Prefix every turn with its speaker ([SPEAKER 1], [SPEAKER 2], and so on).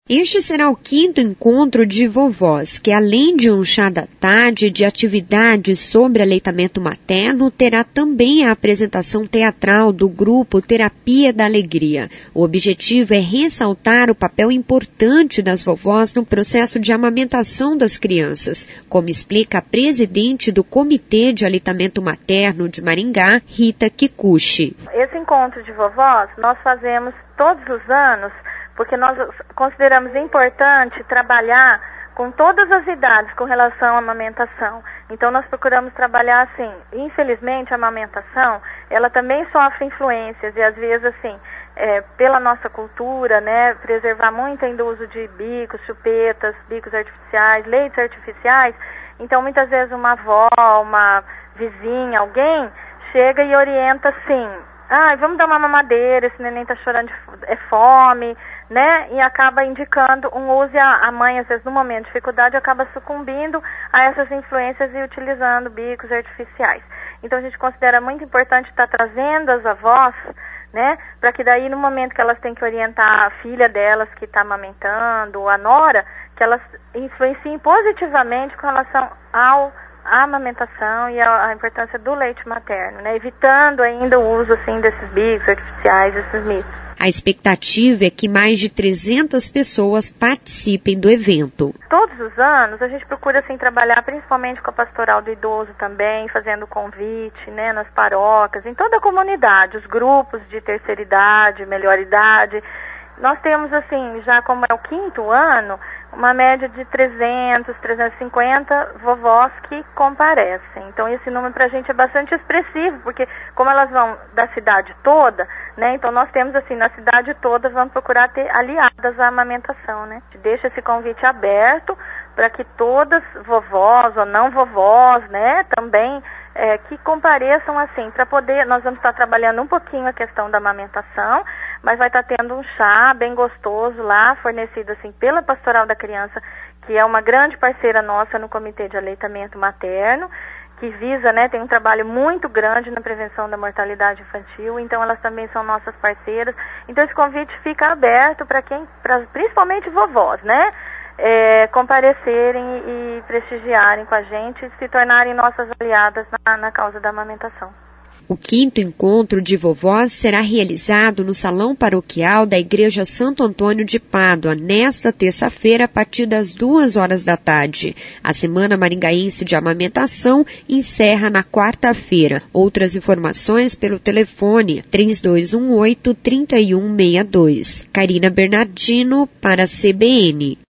[SPEAKER 1] Este será o 5º encontro de vovós, que além de um chá da tarde e de atividades sobre aleitamento materno, terá também a apresentação teatral do grupo Terapia da Alegria. O objetivo é ressaltar o papel importante das vovós no processo de amamentação das crianças, como explica a presidente do Comitê de Aleitamento Materno de Maringá, Rita Kikuchi.
[SPEAKER 2] Esse encontro de vovós nós fazemos todos os anos, porque nós consideramos importante trabalhar com todas as idades com relação à amamentação. Então nós procuramos trabalhar assim. Infelizmente a amamentação, ela também sofre influências e às vezes assim, pela nossa cultura, né, preservar muito ainda o uso de bicos, chupetas, bicos artificiais, leites artificiais. Então muitas vezes uma avó, uma vizinha, alguém chega e orienta assim: vamos dar uma mamadeira, esse neném está chorando de fome, né? E acaba indicando um uso e a mãe, às vezes, no momento de dificuldade, acaba sucumbindo a essas influências e utilizando bicos artificiais. Então, a gente considera muito importante estar trazendo as avós, né? Para que daí, no momento que elas têm que orientar a filha delas que está amamentando, a nora, que elas influenciem positivamente com relação à amamentação e a importância do leite materno, né? Evitando ainda o uso assim desses bicos artificiais, desses mitos.
[SPEAKER 1] A expectativa é que mais de 300 pessoas participem do evento.
[SPEAKER 2] Todos os anos a gente procura assim trabalhar principalmente com a pastoral do idoso também, fazendo convite, né, nas paróquias, em toda a comunidade, os grupos de terceira idade, melhor idade. Nós temos assim, já como é o 5º ano, uma média de 300, 350 vovós que comparecem. Então esse número pra gente é bastante expressivo, porque como elas vão da cidade toda, né? Então nós temos assim, na cidade toda vamos procurar ter aliadas à amamentação, né? Deixa esse convite aberto para que todas, vovós ou não vovós, né, também que compareçam assim, para poder, nós vamos estar trabalhando um pouquinho a questão da amamentação, mas vai estar tendo um chá bem gostoso lá, fornecido assim pela Pastoral da Criança, que é uma grande parceira nossa no Comitê de Aleitamento Materno, que visa, né, tem um trabalho muito grande na prevenção da mortalidade infantil, então elas também são nossas parceiras. Então esse convite fica aberto para principalmente vovós, né, comparecerem e prestigiarem com a gente e se tornarem nossas aliadas na causa da amamentação.
[SPEAKER 1] O 5º encontro de vovós será realizado no Salão Paroquial da Igreja Santo Antônio de Pádua, nesta terça-feira, a partir das 2h da tarde. A Semana Maringaense de Amamentação encerra na quarta-feira. Outras informações pelo telefone 3218-3162. Karina Bernardino para a CBN.